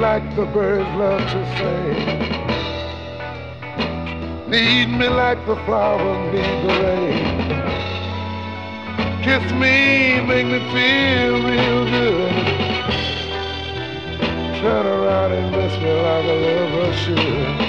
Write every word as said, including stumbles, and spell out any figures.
like the birds love to sing. Need me like the flowers need the rain. Kiss me, make me feel real good. Turn around and miss me like a lover should.